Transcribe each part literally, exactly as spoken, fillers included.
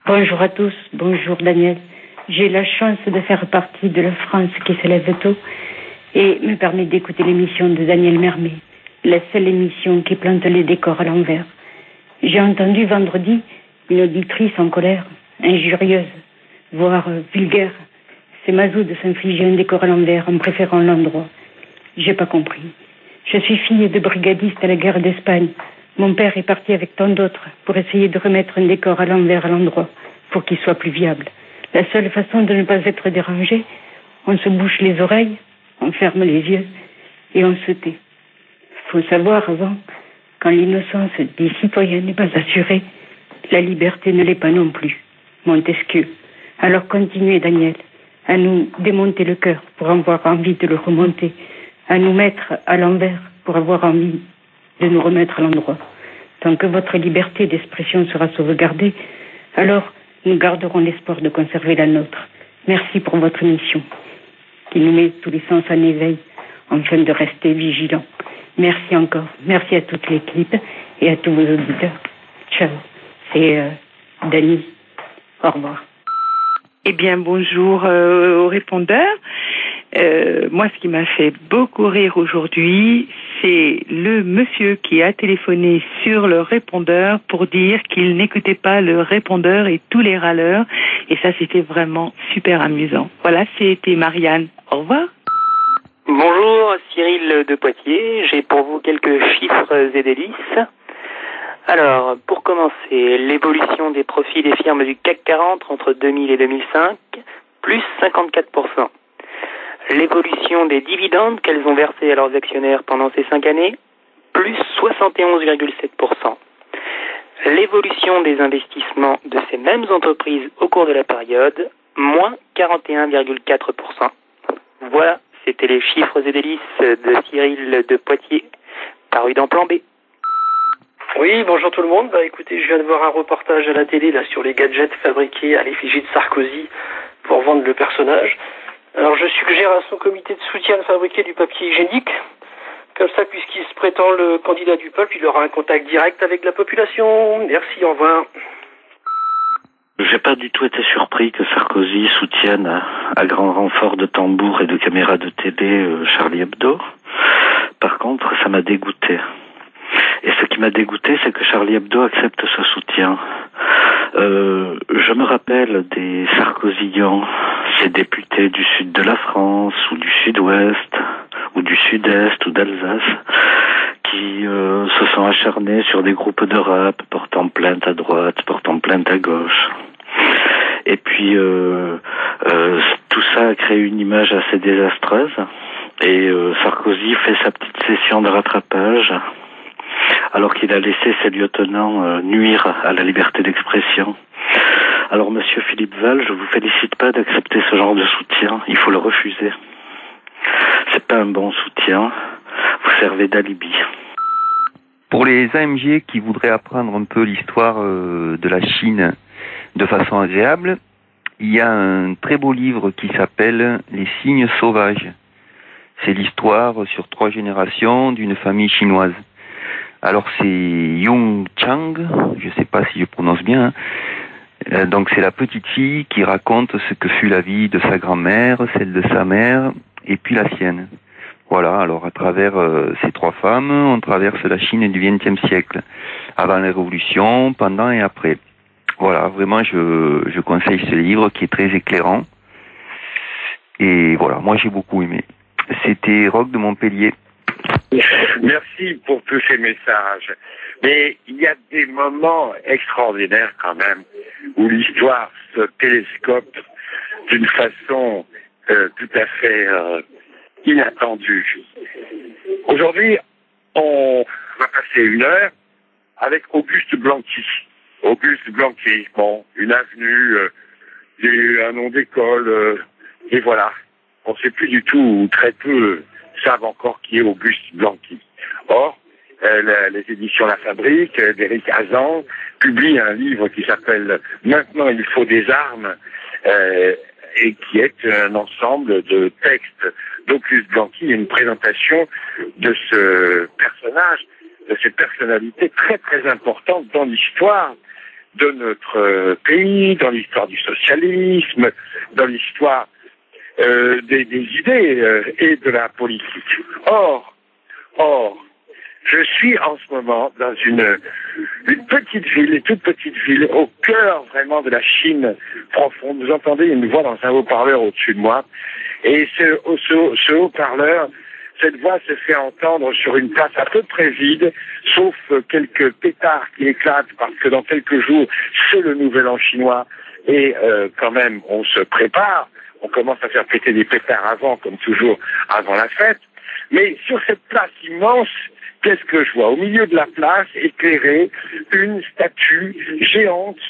Bonjour à tous, bonjour Daniel. J'ai la chance de faire partie de la France qui se lève tôt et me permet d'écouter l'émission de Daniel Mermet, la seule émission qui plante les décors à l'envers. J'ai entendu vendredi une auditrice en colère, injurieuse, voire vulgaire. C'est Mazou de s'infliger un décor à l'envers en préférant l'endroit. J'ai pas compris. Je suis fille de brigadiste à la guerre d'Espagne. Mon père est parti avec tant d'autres pour essayer de remettre un décor à l'envers à l'endroit pour qu'il soit plus viable. La seule façon de ne pas être dérangé, on se bouche les oreilles, on ferme les yeux et on se tait. Faut savoir avant, quand l'innocence des citoyens n'est pas assurée, la liberté ne l'est pas non plus. Montesquieu. Alors continuez, Daniel, à nous démonter le cœur pour avoir envie de le remonter, à nous mettre à l'envers pour avoir envie de nous remettre à l'endroit. Tant que votre liberté d'expression sera sauvegardée, alors nous garderons l'espoir de conserver la nôtre. Merci pour votre mission, qui nous met tous les sens en éveil, afin de rester vigilants. Merci encore. Merci à toute l'équipe et à tous vos auditeurs. Ciao. C'est euh, Dany. Au revoir. Eh bien, bonjour euh, aux répondeurs. Euh, moi, ce qui m'a fait beaucoup rire aujourd'hui, c'est le monsieur qui a téléphoné sur le répondeur pour dire qu'il n'écoutait pas le répondeur et tous les râleurs. Et ça, c'était vraiment super amusant. Voilà, c'était Marianne. Au revoir. Bonjour, Cyril de Poitiers. J'ai pour vous quelques chiffres et délices. Alors, pour commencer, l'évolution des profits des firmes du C A C quarante entre deux mille et deux mille cinq, plus cinquante-quatre pour cent. L'évolution des dividendes qu'elles ont versés à leurs actionnaires pendant ces cinq années, plus soixante et onze virgule sept pour cent. L'évolution des investissements de ces mêmes entreprises au cours de la période, moins quarante et un virgule quatre pour cent. Voilà, c'était les chiffres et délices de Cyril de Poitiers, paru dans Plan B. Oui, bonjour tout le monde. Bah écoutez, je viens de voir un reportage à la télé là sur les gadgets fabriqués à l'effigie de Sarkozy pour vendre le personnage. Alors je suggère à son comité de soutien de fabriquer du papier hygiénique. Comme ça, puisqu'il se prétend le candidat du peuple, il aura un contact direct avec la population. Merci, au revoir. J'ai pas du tout été surpris que Sarkozy soutienne à, à grand renfort de tambours et de caméras de télé euh, Charlie Hebdo. Par contre, ça m'a dégoûté. Et ce qui m'a dégoûté, c'est que Charlie Hebdo accepte ce soutien. Euh, je me rappelle des Sarkozyans, ces députés du sud de la France, ou du sud-ouest, ou du sud-est, ou d'Alsace, qui euh, se sont acharnés sur des groupes de rap, portant plainte à droite, portant plainte à gauche. Et puis, euh, euh, tout ça a créé une image assez désastreuse. Et euh, Sarkozy fait sa petite session de rattrapage, alors qu'il a laissé ses lieutenants euh, nuire à la liberté d'expression. Alors, monsieur Philippe Val, je vous félicite pas d'accepter ce genre de soutien. Il faut le refuser. C'est pas un bon soutien. Vous servez d'alibi. Pour les A M G qui voudraient apprendre un peu l'histoire euh, de la Chine de façon agréable, il y a un très beau livre qui s'appelle « Les cygnes sauvages ». C'est l'histoire sur trois générations d'une famille chinoise. Alors c'est Yung Chang, je sais pas si je prononce bien, hein. Euh, donc c'est la petite fille qui raconte ce que fut la vie de sa grand-mère, celle de sa mère et puis la sienne. Voilà, alors à travers euh, ces trois femmes, on traverse la Chine du vingtième siècle, avant la Révolution, pendant et après. Voilà, vraiment je, je conseille ce livre qui est très éclairant. Et voilà, moi j'ai beaucoup aimé. C'était Roch de Montpellier. Merci pour tous ces messages. Mais il y a des moments extraordinaires quand même où l'histoire se télescope d'une façon euh, tout à fait euh, inattendue. Aujourd'hui, on va passer une heure avec Auguste Blanqui. Auguste Blanqui, bon, une avenue, euh, il y a eu un nom d'école, euh, et voilà. On ne sait plus du tout, ou très peu savent encore qui est Auguste Blanqui. Or, euh, la, les éditions La Fabrique euh, d'Éric Hazan publient un livre qui s'appelle « Maintenant il faut des armes euh, » et qui est un ensemble de textes d'Auguste Blanqui, une présentation de ce personnage, de cette personnalité très très importante dans l'histoire de notre pays, dans l'histoire du socialisme, dans l'histoire euh, des, des idées euh, et de la politique. Or, or, je suis en ce moment dans une, une petite ville, une toute petite ville, au cœur vraiment de la Chine profonde. Vous entendez une voix dans un haut-parleur au-dessus de moi, et ce, ce, ce haut-parleur, cette voix se fait entendre sur une place à peu près vide, sauf quelques pétards qui éclatent, parce que dans quelques jours, c'est le nouvel an chinois, et euh, quand même, on se prépare, on commence à faire péter des pétards avant, comme toujours, avant la fête. Mais sur cette place immense, qu'est-ce que je vois? Au milieu de la place, éclairée, une statue géante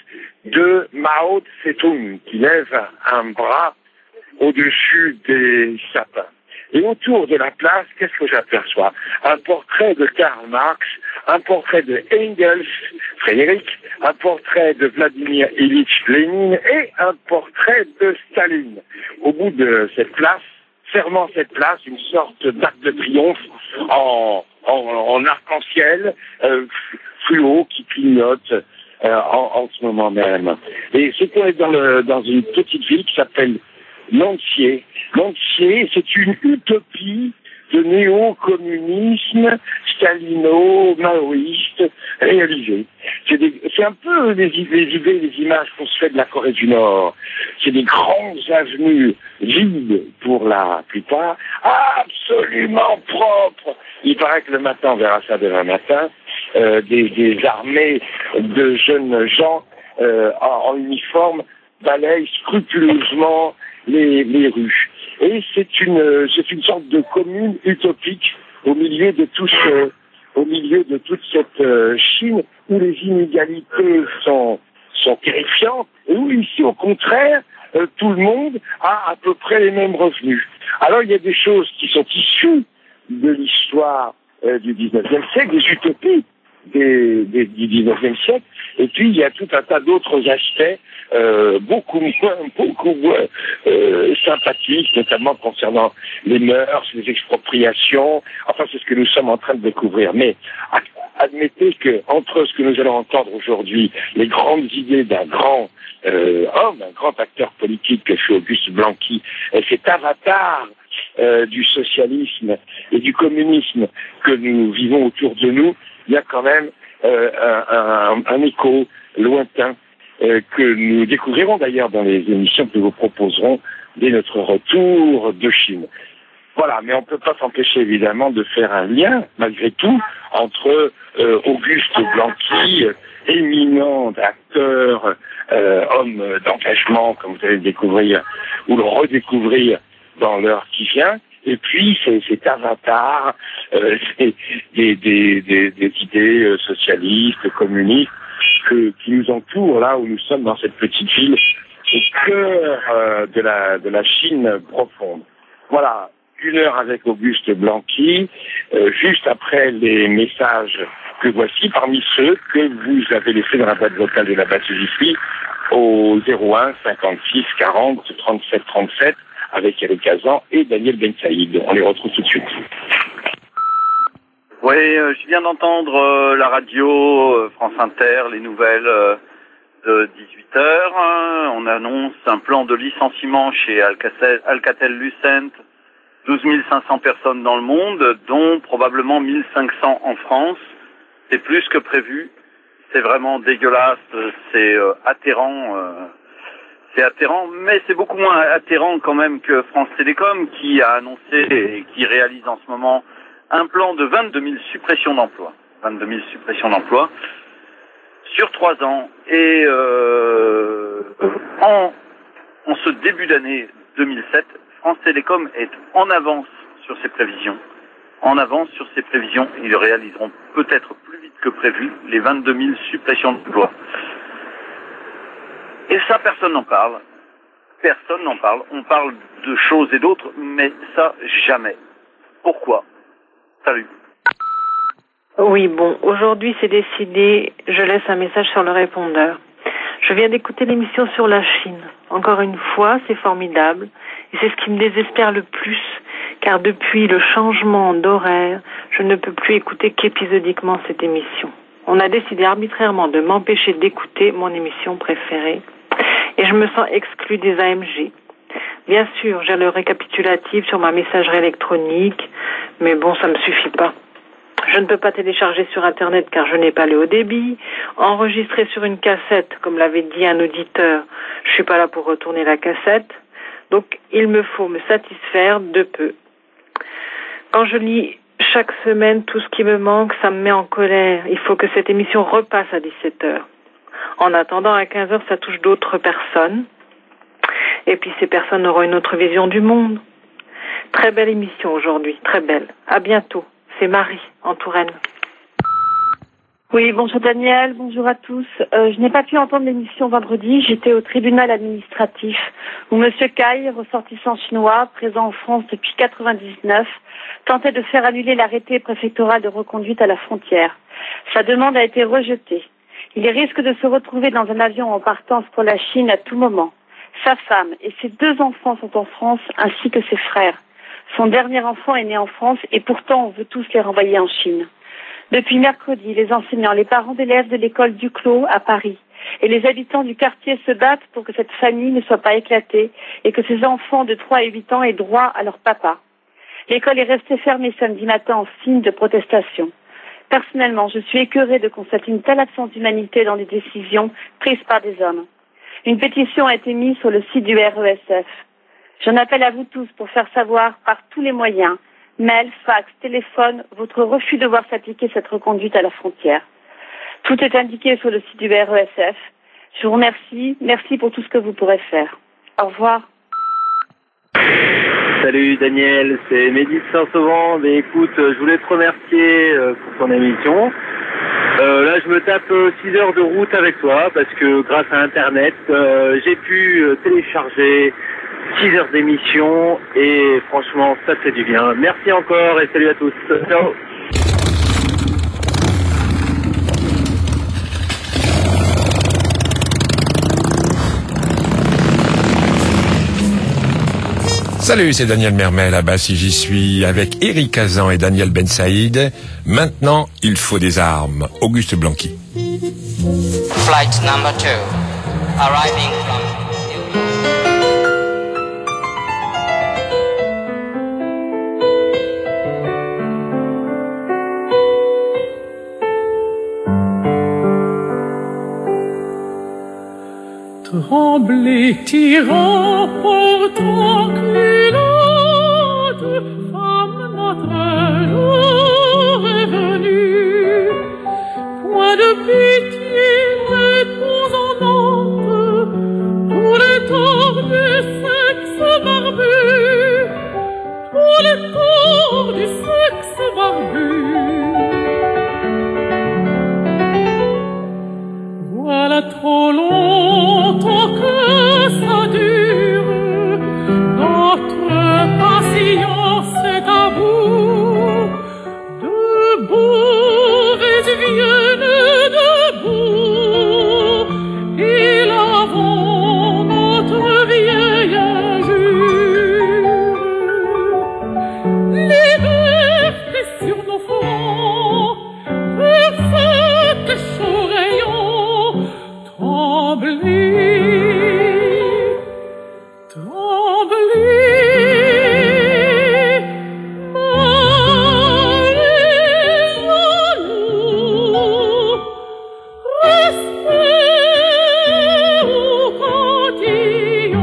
de Mao Tse-tung, qui lève un bras au-dessus des sapins. Et autour de la place, qu'est-ce que j'aperçois? Un portrait de Karl Marx, un portrait de Engels, Frédéric, un portrait de Vladimir Ilyich Lénine et un portrait de Staline. Au bout de cette place, fermant cette place, une sorte d'arc de triomphe en, en, en arc-en-ciel, euh, fluo qui clignote euh, en, en ce moment même. Et c'est qu'on est dans, le, dans une petite ville qui s'appelle Nancy. Nancy, c'est une utopie de néo-communisme stalino-maoïste réalisée. C'est, des, c'est un peu les, les idées, les images qu'on se fait de la Corée du Nord. C'est des grandes avenues vides pour la plupart, absolument propres. Il paraît que le matin, on verra ça demain matin, euh, des, des armées de jeunes gens euh, en, en uniforme balayent scrupuleusement les, les rues. Et c'est une, c'est une sorte de commune utopique au milieu de tout ce, au milieu de toute cette euh, Chine où les inégalités sont, sont terrifiantes et où ici, au contraire, euh, tout le monde a à peu près les mêmes revenus. Alors, il y a des choses qui sont issues de l'histoire euh, du dix-neuvième siècle, des utopies des, des, du dix-neuvième siècle, et puis il y a tout un tas d'autres aspects euh, beaucoup moins, beaucoup moins euh, sympathiques, notamment concernant les mœurs, les expropriations. Enfin, c'est ce que nous sommes en train de découvrir. Mais admettez que entre ce que nous allons entendre aujourd'hui, les grandes idées d'un grand euh, homme, un grand acteur politique que fut Auguste Blanqui, et cet avatar euh, du socialisme et du communisme que nous vivons autour de nous, il y a quand même euh, un, un, un écho lointain euh, que nous découvrirons d'ailleurs dans les émissions que nous vous proposerons dès notre retour de Chine. Voilà, mais on ne peut pas s'empêcher évidemment de faire un lien, malgré tout, entre euh, Auguste Blanqui, euh, éminent acteur, euh, homme d'engagement, comme vous allez le découvrir, ou le redécouvrir dans l'heure qui vient, et puis c'est cet avatar euh, des, des, des, des, des idées euh, socialistes, communistes, que, qui nous entourent là où nous sommes dans cette petite ville, au cœur euh, de la de la Chine profonde. Voilà, une heure avec Auguste Blanqui, euh, juste après les messages que voici, parmi ceux que vous avez laissés dans la boîte vocale de la Basse-J-F-I au zéro un cinquante-six quarante trente-sept trente-sept avec Eric Kazan et Daniel Ben Saïd. On les retrouve tout de suite. Oui, euh, je viens d'entendre euh, la radio, euh, France Inter, les nouvelles euh, de dix-huit heures. Hein. On annonce un plan de licenciement chez Alcatel, Alcatel-Lucent, douze mille cinq cents personnes dans le monde, dont probablement mille cinq cents en France. C'est plus que prévu. C'est vraiment dégueulasse, c'est euh, atterrant. Euh, c'est atterrant, mais c'est beaucoup moins atterrant quand même que France Télécom qui a annoncé et qui réalise en ce moment un plan de vingt-deux mille suppressions d'emplois. vingt-deux mille suppressions d'emplois sur trois ans. Et euh, en, en ce début d'année deux mille sept, France Télécom est en avance sur ses prévisions. En avance sur ses prévisions, ils réaliseront peut-être plus vite que prévu les vingt-deux mille suppressions d'emplois. Et ça, personne n'en parle. Personne n'en parle. On parle de choses et d'autres, mais ça, jamais. Pourquoi ? Salut. Oui, bon, aujourd'hui c'est décidé, je laisse un message sur le répondeur. Je viens d'écouter l'émission sur la Chine. Encore une fois, c'est formidable. Et c'est ce qui me désespère le plus, car depuis le changement d'horaire, je ne peux plus écouter qu'épisodiquement cette émission. On a décidé arbitrairement de m'empêcher d'écouter mon émission préférée et je me sens exclue des A M G. Bien sûr, j'ai le récapitulatif sur ma messagerie électronique, mais bon, ça me suffit pas. Je ne peux pas télécharger sur Internet car je n'ai pas le haut débit. Enregistrer sur une cassette, comme l'avait dit un auditeur, je suis pas là pour retourner la cassette. Donc, il me faut me satisfaire de peu. Quand je lis chaque semaine tout ce qui me manque, ça me met en colère. Il faut que cette émission repasse à dix-sept heures. En attendant, à quinze heures, ça touche d'autres personnes. Et puis, ces personnes auront une autre vision du monde. Très belle émission aujourd'hui, très belle. À bientôt. C'est Marie, en Touraine. Oui, bonjour Daniel, bonjour à tous. Euh, je n'ai pas pu entendre l'émission vendredi, j'étais au tribunal administratif où Monsieur Kai, ressortissant chinois, présent en France depuis quatre-vingt-dix-neuf, tentait de faire annuler l'arrêté préfectoral de reconduite à la frontière. Sa demande a été rejetée. Il risque de se retrouver dans un avion en partance pour la Chine à tout moment. Sa femme et ses deux enfants sont en France, ainsi que ses frères. Son dernier enfant est né en France et pourtant on veut tous les renvoyer en Chine. Depuis mercredi, les enseignants, les parents d'élèves de l'école Duclos à Paris et les habitants du quartier se battent pour que cette famille ne soit pas éclatée et que ces enfants de trois et huit ans aient droit à leur papa. L'école est restée fermée samedi matin en signe de protestation. Personnellement, je suis écœurée de constater une telle absence d'humanité dans les décisions prises par des hommes. Une pétition a été mise sur le site du R E S F. J'en appelle à vous tous pour faire savoir par tous les moyens, mail, fax, téléphone, votre refus de voir s'appliquer cette reconduite à la frontière. Tout est indiqué sur le site du R E S F. Je vous remercie. Merci pour tout ce que vous pourrez faire. Au revoir. Salut Daniel, c'est Mehdi de Saint-Sauvent. Mais écoute, je voulais te remercier pour ton émission. Euh, là, je me tape six heures de route avec toi parce que grâce à Internet, euh, j'ai pu télécharger six heures d'émission et franchement, ça fait du bien. Merci encore et salut à tous. Ciao. Salut, c'est Daniel Mermel à Bassi, j'y suis avec Eric Kazan et Daniel Ben Saïd. Maintenant, il faut des armes. Auguste Blanqui. Flight number two, arriving from Tremblez, tyrans, portant culottes, femme, notre jour est venu. Point de pitié, réponds en tous les torts du sexe barbu, tous les torts du sexe barbu. Voilà trop longtemps que ça dure, notre patience est à bout. Debout, Vésuvienne, debout, et lavons notre vieille injure. Liberté sur nos fronts, versez tes chauds rayons. Tremblez, tremblez, mal et jaloux, restez au cantillon.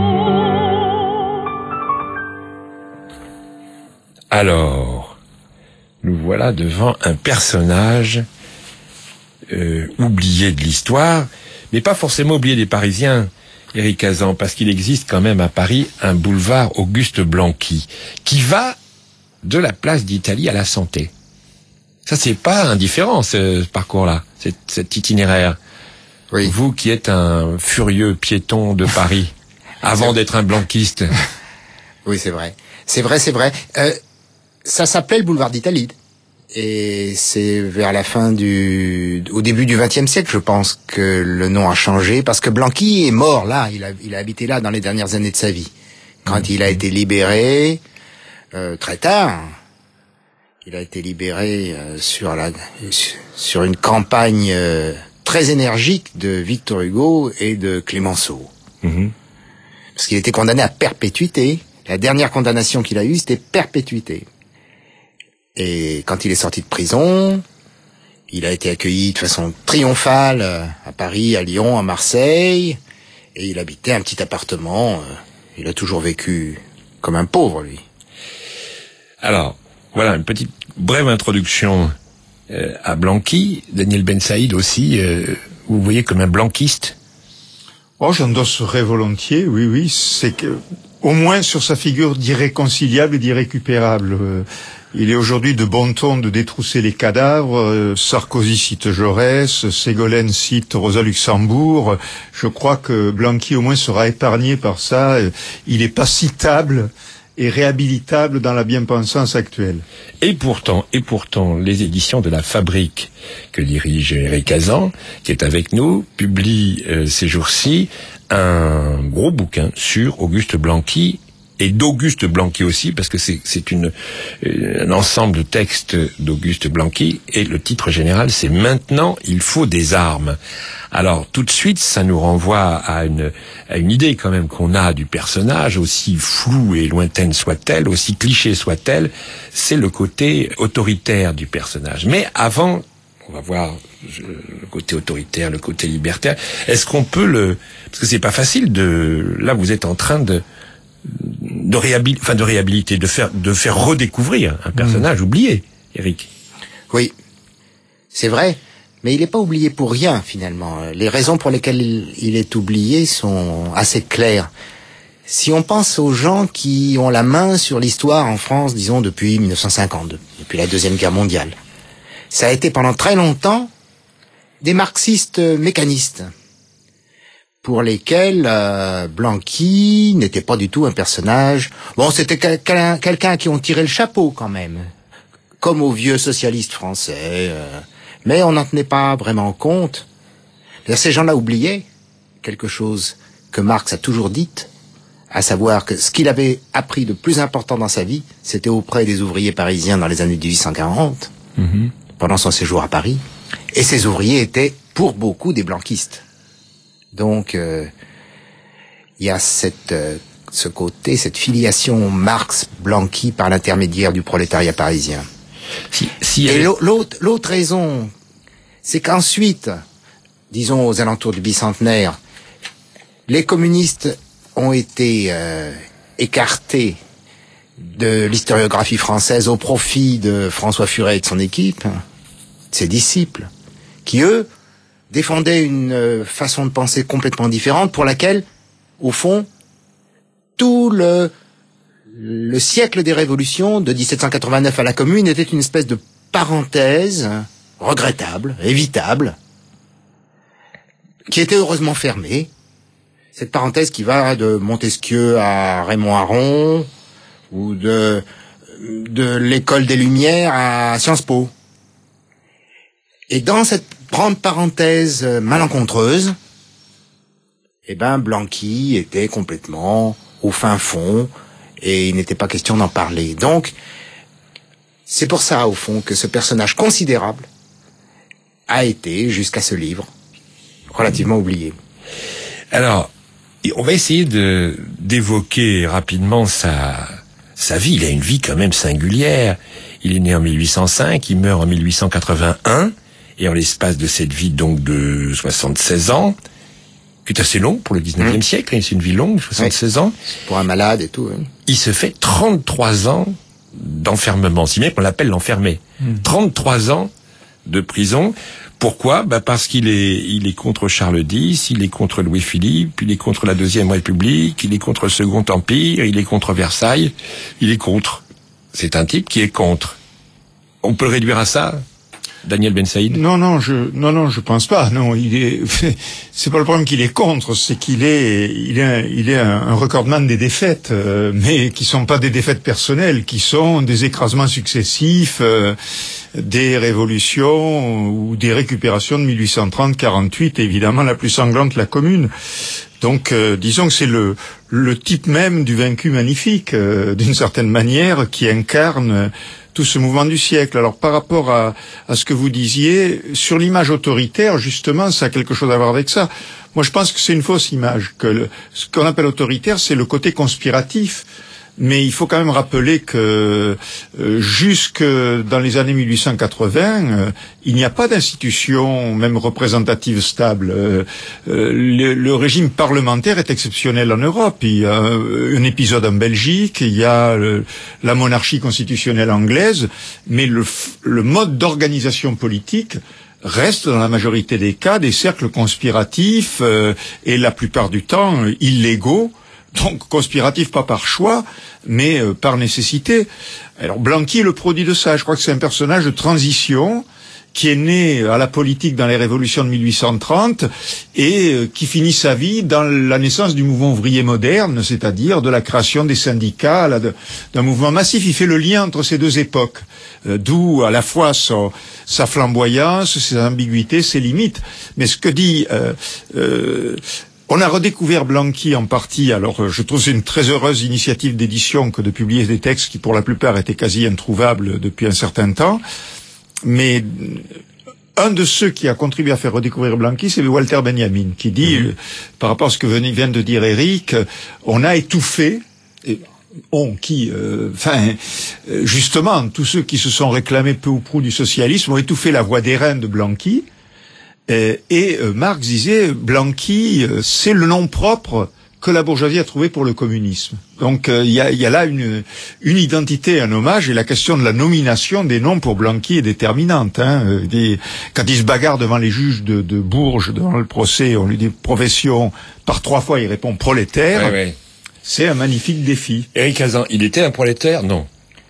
Alors, nous voilà devant un personnage euh, oublié de l'histoire, mais pas forcément oublié des Parisiens, Eric Kazan, parce qu'il existe quand même à Paris un boulevard Auguste Blanqui, qui va de la place d'Italie à la Santé. Ça, c'est pas indifférent, ce, ce parcours-là, cet, cet itinéraire. Oui. Vous qui êtes un furieux piéton de Paris, avant d'être un blanquiste. Oui, c'est vrai. C'est vrai, c'est vrai. Euh, ça s'appelait le boulevard d'Italie. Et c'est vers la fin du, au début du vingtième siècle, je pense, que le nom a changé, parce que Blanqui est mort là, il a, il a habité là dans les dernières années de sa vie. Quand mmh. il a été libéré, euh, très tard, Il a été libéré euh, sur la sur une campagne euh, très énergique de Victor Hugo et de Clémenceau. Mmh. Parce qu'il était condamné à perpétuité. La dernière condamnation qu'il a eue, c'était perpétuité. Et quand il est sorti de prison, il a été accueilli de façon triomphale à Paris, à Lyon, à Marseille, et il habitait un petit appartement. Il a toujours vécu comme un pauvre, lui. Alors, voilà une petite brève introduction euh, à Blanqui. Daniel Ben Saïd aussi, euh, vous voyez comme un blanquiste? Oh, j'endosserais volontiers, oui, oui. C'est que, au moins sur sa figure d'irréconciliable et d'irrécupérable. Euh, il est aujourd'hui de bon ton de détrousser les cadavres. Euh, Sarkozy cite Jaurès, Ségolène cite Rosa Luxembourg. Je crois que Blanqui au moins sera épargné par ça. Euh, il est pas citable et réhabilitable dans la bien-pensance actuelle. Et pourtant, et pourtant, les éditions de la Fabrique que dirige Éric Hazan, qui est avec nous, publient euh, ces jours-ci un gros bouquin sur Auguste Blanqui et d'Auguste Blanqui aussi, parce que c'est, c'est une, un ensemble de textes d'Auguste Blanqui, et le titre général, c'est « Maintenant, il faut des armes ». Alors, tout de suite, ça nous renvoie à une, à une idée quand même qu'on a du personnage, aussi floue et lointaine soit-elle, aussi cliché soit-elle, c'est le côté autoritaire du personnage. Mais avant, on va voir le côté autoritaire, le côté libertaire, est-ce qu'on peut le... Parce que c'est pas facile de... Là, vous êtes en train de... de réhabiliter, enfin de réhabiliter, de faire, de faire redécouvrir un personnage mmh. oublié, Éric. Oui, c'est vrai, mais il n'est pas oublié pour rien finalement. Les raisons pour lesquelles il, il est oublié sont assez claires. Si on pense aux gens qui ont la main sur l'histoire en France, disons depuis mille neuf cent cinquante, depuis la Deuxième Guerre mondiale, ça a été pendant très longtemps des marxistes mécanistes, pour lesquels euh, Blanqui n'était pas du tout un personnage. Bon, c'était quelqu'un, quelqu'un à qui on tirait le chapeau quand même, comme aux vieux socialistes français, euh, mais on n'en tenait pas vraiment compte. Ces gens-là oubliaient quelque chose que Marx a toujours dit, à savoir que ce qu'il avait appris de plus important dans sa vie, c'était auprès des ouvriers parisiens dans les années dix-huit cent quarante, mmh. pendant son séjour à Paris, et ces ouvriers étaient pour beaucoup des blanquistes. Donc, il euh, y a cette, euh, ce côté, cette filiation Marx-Blanqui par l'intermédiaire du prolétariat parisien. Si, si Et l'autre, l'autre raison, c'est qu'ensuite, disons aux alentours du bicentenaire, les communistes ont été euh, écartés de l'historiographie française au profit de François Furet et de son équipe, de ses disciples, qui eux défendaient une façon de penser complètement différente pour laquelle, au fond, tout le, le siècle des révolutions, de dix-sept cent quatre-vingt-neuf à la Commune, était une espèce de parenthèse regrettable, évitable, qui était heureusement fermée. Cette parenthèse qui va de Montesquieu à Raymond Aron, ou de, de l'école des Lumières à Sciences Po. Et dans cette grande parenthèse malencontreuse, eh ben, Blanqui était complètement au fin fond, et il n'était pas question d'en parler. Donc, c'est pour ça, au fond, que ce personnage considérable a été, jusqu'à ce livre, relativement oublié. Alors, on va essayer de, d'évoquer rapidement sa, sa vie. Il a une vie quand même singulière. Il est né en mille huit cent cinq, il meurt en mille huit cent quatre-vingt-un, et en l'espace de cette vie donc de soixante-seize ans, qui est assez long pour le dix-neuvième mmh. siècle, c'est une vie longue, soixante-seize ouais. ans. Pour un malade et tout. Oui. Il se fait trente-trois ans d'enfermement, si bien qu'on l'appelle l'enfermé. Mmh. trente-trois ans de prison. Pourquoi? Bah parce qu'il est, il est contre Charles X, il est contre Louis-Philippe, il est contre la Deuxième République, il est contre le Second Empire, il est contre Versailles, il est contre. C'est un type qui est contre. On peut le réduire à ça? Daniel Ben Saïd? Non, non, je, non, non, je pense pas. Non, il est, c'est pas le problème qu'il est contre, c'est qu'il est, il est, un, il est un, un recordman des défaites, euh, mais qui sont pas des défaites personnelles, qui sont des écrasements successifs, euh, des révolutions ou des récupérations de mille huit cent trente quarante-huit, évidemment la plus sanglante, la Commune. Donc, euh, disons que c'est le, le type même du vaincu magnifique, euh, d'une certaine manière, qui incarne tout ce mouvement du siècle. Alors par rapport à, à ce que vous disiez, sur l'image autoritaire, justement, ça a quelque chose à voir avec ça. Moi, je pense que c'est une fausse image. Que le, ce qu'on appelle autoritaire, c'est le côté conspiratif. Mais il faut quand même rappeler que euh, jusque dans les années mille huit cent quatre-vingts, euh, il n'y a pas d'institution même représentative stable. Euh, euh, le, le régime parlementaire est exceptionnel en Europe. Il y a un épisode en Belgique, il y a le, la monarchie constitutionnelle anglaise, mais le, le mode d'organisation politique reste dans la majorité des cas des cercles conspiratifs euh, et la plupart du temps euh, illégaux. Donc conspiratif pas par choix, mais euh, par nécessité. Alors Blanqui est le produit de ça. Je crois que c'est un personnage de transition qui est né à la politique dans les révolutions de mille huit cent trente et euh, qui finit sa vie dans la naissance du mouvement ouvrier moderne, c'est-à-dire de la création des syndicats, là, de, d'un mouvement massif. Il fait le lien entre ces deux époques, euh, d'où à la fois son, sa flamboyance, ses ambiguïtés, ses limites. Mais ce que dit... Euh, euh, On a redécouvert Blanqui en partie, alors je trouve que c'est une très heureuse initiative d'édition que de publier des textes qui pour la plupart étaient quasi introuvables depuis un certain temps, mais un de ceux qui a contribué à faire redécouvrir Blanqui, c'est Walter Benjamin, qui dit, mmh. euh, par rapport à ce que vient de dire Eric, on a étouffé, et on qui, enfin, euh, justement, tous ceux qui se sont réclamés peu ou prou du socialisme ont étouffé la voix d'airain de Blanqui. Euh, et euh, Marx disait, Blanqui, euh, c'est le nom propre que la bourgeoisie a trouvé pour le communisme. Donc il euh, y, a, y a là une, une identité, un hommage, et la question de la nomination des noms pour Blanqui est déterminante. Hein. Des, quand il se bagarre devant les juges de, de Bourges, devant le procès, on lui dit profession, par trois fois il répond prolétaire. Oui, oui. C'est un magnifique défi. Éric Hazan, il était un prolétaire? Non.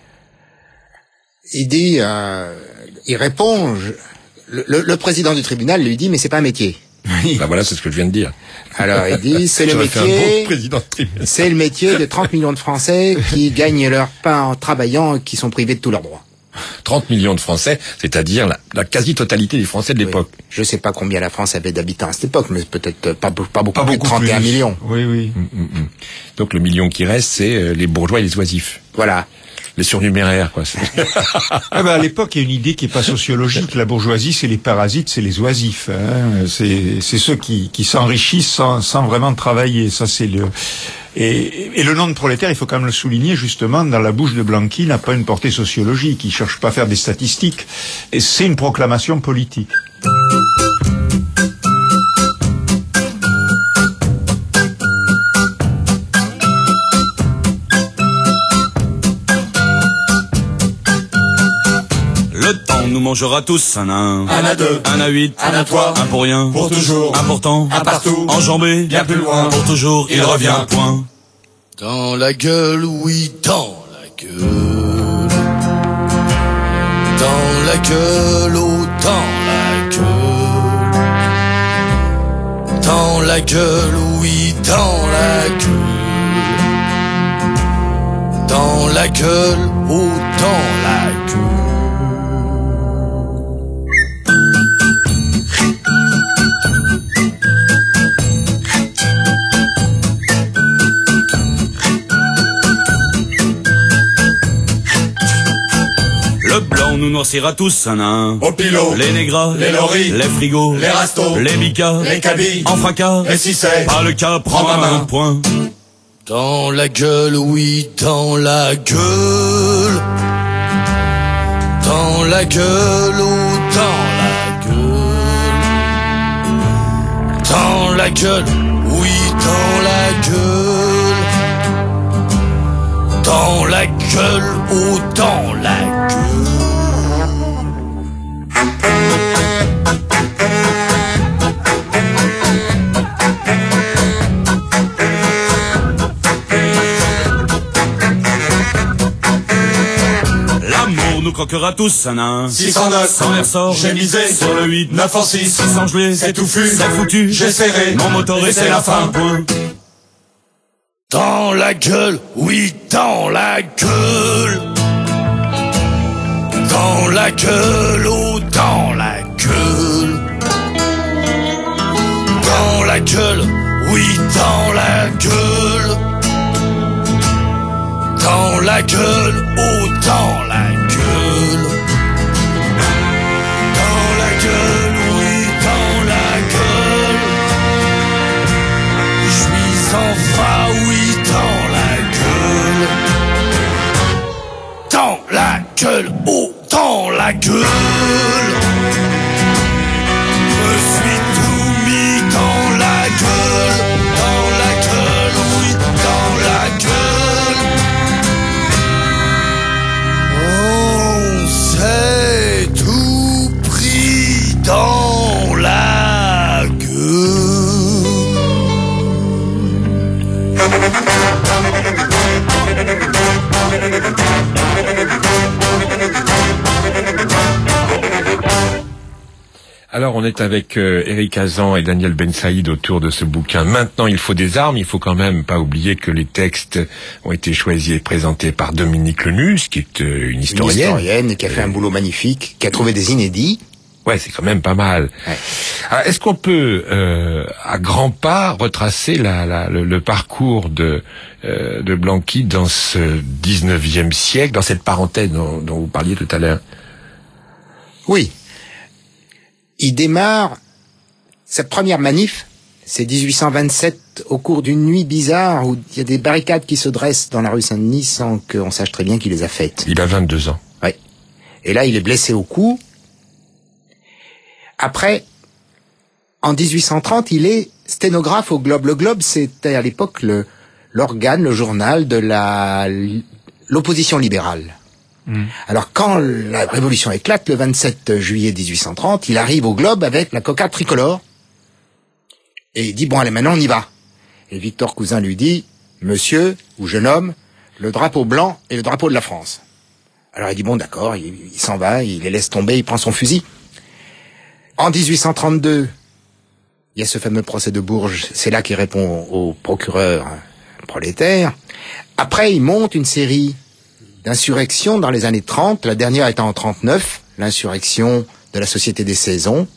Il dit, euh, il répond... Je... Le, le, le président du tribunal lui dit, mais c'est pas un métier. Oui. Ben voilà, c'est ce que je viens de dire. Alors il dit, c'est le métier, c'est le métier de trente millions de Français qui gagnent leur pain en travaillant et qui sont privés de tous leurs droits. trente millions de Français, c'est-à-dire la, la quasi-totalité des Français de l'époque. Oui. Je sais pas combien la France avait d'habitants à cette époque, mais peut-être pas, pas, pas beaucoup, pas beaucoup trente et un plus. millions. Oui, oui. Mmh, mmh. Donc le million qui reste, c'est les bourgeois et les oisifs. Voilà. Les surnuméraires, quoi. Ah ben à l'époque, il y a une idée qui est pas sociologique. La bourgeoisie, c'est les parasites, c'est les oisifs. Hein. C'est, c'est ceux qui, qui s'enrichissent sans, sans vraiment travailler. Ça, c'est le. Et, et le nom de prolétaire, il faut quand même le souligner, justement, dans la bouche de Blanqui, n'a pas une portée sociologique. Il cherche pas à faire des statistiques. Et c'est une proclamation politique. Le temps nous mangera tous un à un, un à deux, un à huit, un à trois, un pour rien, pour toujours, un pourtant, un partout, enjambé, bien plus loin, pour toujours, il, il revient, revient, point. Dans la gueule, oui, dans la gueule. Dans la gueule, oh, dans la gueule. Dans la gueule, oui, dans la gueule. Dans la gueule, oh, dans la gueule. Le blanc nous noircira tous un à un. Au pilot, les négras, les loris, les frigos, les rastos, les micas, les cabis, en fracas, et si c'est pas le cas, prends ma main, point. Dans la gueule, oui, dans la gueule. Dans la gueule, oh, dans la gueule. Dans la gueule, oui, dans la gueule. Dans la gueule, oh, dans la gueule. L'amour nous croquera tous un à un. six cent neuf, sans les ressorts, j'ai misé sur le huit, neuf en six, six cents gelés, c'est touffu, c'est foutu, j'ai serré, mon moteur et c'est la fin, point. Dans la gueule, oui, dans la gueule. Dans la gueule, oh, dans la gueule. Dans la gueule, oui, dans la gueule. Dans la gueule, oh, dans la gueule. gueule, oh, dans la gueule. Je suis tout mis dans la gueule, dans la gueule, oui, dans la gueule. On s'est tout pris dans la Alors, on est avec euh, Éric Hazan et Daniel Ben Saïd autour de ce bouquin. Maintenant, il faut des armes. Il faut quand même pas oublier que les textes ont été choisis et présentés par Dominique Lenus, qui est euh, une historienne. Une historienne qui a fait un boulot magnifique, qui a trouvé des inédits. Ouais, c'est quand même pas mal. Ouais. Alors, est-ce qu'on peut, euh, à grands pas, retracer la, la, le, le parcours de, euh, de Blanqui dans ce dix-neuvième siècle, dans cette parenthèse dont, dont vous parliez tout à l'heure? Oui. Il démarre, sa première manif, c'est dix-huit cent vingt-sept, au cours d'une nuit bizarre où il y a des barricades qui se dressent dans la rue Saint-Denis sans qu'on sache très bien qui les a faites. Il a vingt-deux ans. Oui. Et là, il est blessé au cou. Après, en dix-huit cent trente, il est sténographe au Globe. Le Globe, c'était à l'époque le, l'organe, le journal de la, l'opposition libérale. Mmh. Alors, quand la révolution éclate, le vingt-sept juillet dix-huit cent trente, il arrive au Globe avec la cocarde tricolore. Et il dit, bon, allez, maintenant, on y va. Et Victor Cousin lui dit, monsieur, ou jeune homme, le drapeau blanc et le drapeau de la France. Alors, il dit, bon, d'accord, il, il s'en va, il les laisse tomber, il prend son fusil. En dix-huit cent trente-deux, il y a ce fameux procès de Bourges, c'est là qu'il répond au procureur prolétaire. Après, il monte une série d'insurrections dans les années trente, la dernière étant en trente-neuf, l'insurrection de la Société des Saisons,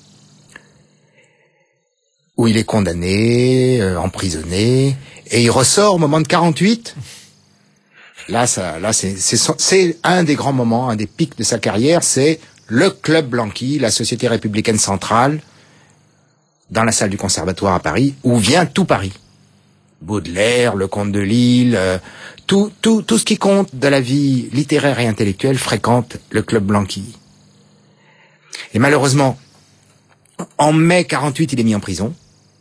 où il est condamné, euh, emprisonné, et il ressort au moment de quarante-huit. Là, ça, là, c'est, c'est, c'est un des grands moments, un des pics de sa carrière, c'est le Club Blanqui, la Société républicaine centrale, dans la salle du Conservatoire à Paris, où vient tout Paris. Baudelaire, le Comte de Lille, euh, tout, tout, tout ce qui compte de la vie littéraire et intellectuelle fréquente le Club Blanqui. Et malheureusement, en mai quarante-huit, il est mis en prison.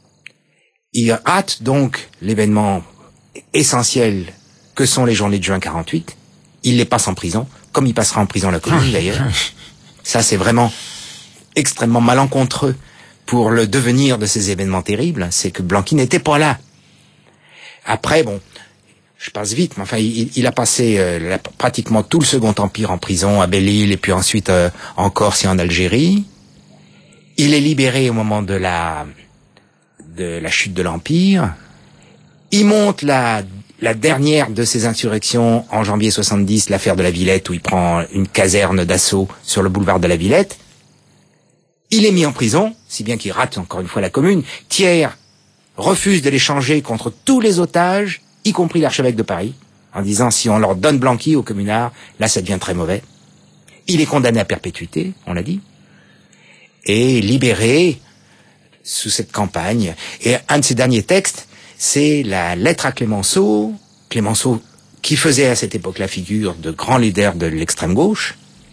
Il rate donc l'événement essentiel que sont les journées de juin quarante-huit. Il les passe en prison, comme il passera en prison la Commune d'ailleurs. Ça, c'est vraiment extrêmement malencontreux pour le devenir de ces événements terribles. C'est que Blanqui n'était pas là. Après, bon, je passe vite, mais enfin, il, il a passé euh, la, pratiquement tout le Second Empire en prison à Belle-Île et puis ensuite euh, en Corse et en Algérie. Il est libéré au moment de la de la chute de l'Empire. Il monte la la dernière de ces insurrections en janvier soixante-dix, l'affaire de la Villette, où il prend une caserne d'assaut sur le boulevard de la Villette. Il est mis en prison, si bien qu'il rate encore une fois la Commune. Thiers refuse de l'échanger contre tous les otages, y compris l'archevêque de Paris, en disant si on leur donne Blanqui aux communards, là ça devient très mauvais. Il est condamné à perpétuité, on l'a dit, et libéré sous cette campagne. Et un de ses derniers textes, c'est la lettre à Clémenceau, Clémenceau qui faisait à cette époque la figure de grand leader de l'extrême gauche.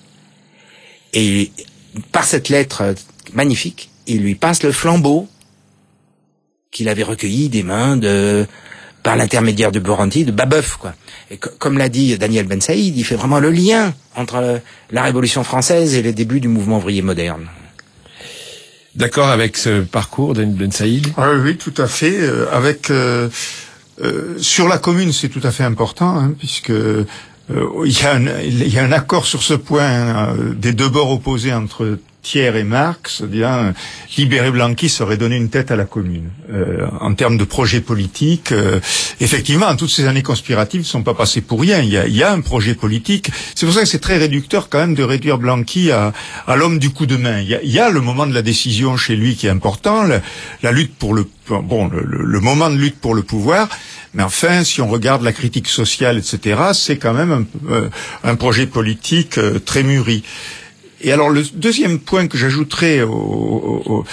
Et par cette lettre magnifique, il lui passe le flambeau qu'il avait recueilli des mains de, par l'intermédiaire de Boranti, de Babeuf, quoi. Et co- comme l'a dit Daniel Ben Saïd, il fait vraiment le lien entre la Révolution française et les débuts du mouvement ouvrier moderne. D'accord avec ce parcours, Daniel Ben Saïd? Ah oui, tout à fait. Euh, avec euh, euh, sur la Commune, c'est tout à fait important, hein, puisque euh, il y a un, il y a un accord sur ce point euh, des deux bords opposés entre Thiers et Marx, c'est-à-dire libérer Blanqui serait donner une tête à la Commune. Euh, en termes de projet politique, euh, effectivement, toutes ces années conspiratives ne sont pas passées pour rien. Il y a, il y a un projet politique. C'est pour ça que c'est très réducteur quand même de réduire Blanqui à, à l'homme du coup de main. Il y a, il y a le moment de la décision chez lui qui est important, le, la lutte pour le bon, le, le moment de lutte pour le pouvoir. Mais enfin, si on regarde la critique sociale, et cetera, c'est quand même un, euh, un projet politique euh, très mûri. Et alors le deuxième point que j'ajouterais au, au,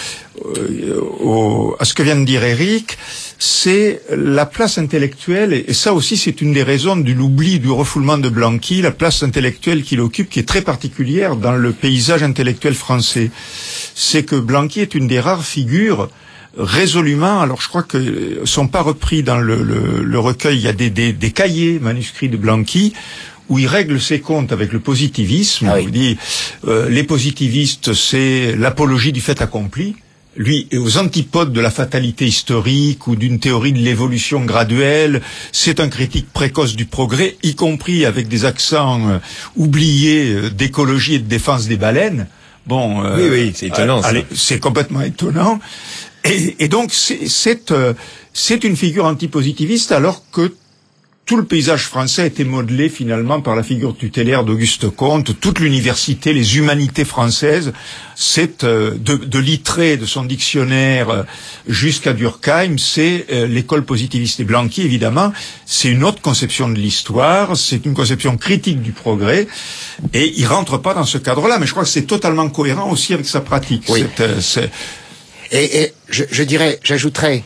au, à ce que vient de dire Eric, c'est la place intellectuelle, et ça aussi c'est une des raisons de l'oubli, du refoulement de Blanqui, la place intellectuelle qu'il occupe, qui est très particulière dans le paysage intellectuel français. C'est que Blanqui est une des rares figures résolument, alors je crois que sont pas repris dans le, le, le recueil, il y a des, des, des cahiers manuscrits de Blanqui, où il règle ses comptes avec le positivisme. Ah oui. Il dit, euh, les positivistes, c'est l'apologie du fait accompli. Lui, aux antipodes de la fatalité historique ou d'une théorie de l'évolution graduelle, c'est un critique précoce du progrès, y compris avec des accents euh, oubliés euh, d'écologie et de défense des baleines. Bon, euh, oui, oui, c'est étonnant. Euh, allez, c'est complètement étonnant. Et, et donc, c'est, c'est, euh, c'est une figure antipositiviste, alors que tout le paysage français a été modelé finalement par la figure tutélaire d'Auguste Comte. Toute l'université, les humanités françaises, c'est euh, de, de Littré, de son dictionnaire euh, jusqu'à Durkheim, c'est euh, l'école positiviste. Et Blanqui, évidemment, c'est une autre conception de l'histoire, c'est une conception critique du progrès, et il rentre pas dans ce cadre-là. Mais je crois que c'est totalement cohérent aussi avec sa pratique. Oui. C'est, euh, c'est... Et, et je, je dirais, j'ajouterais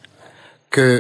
que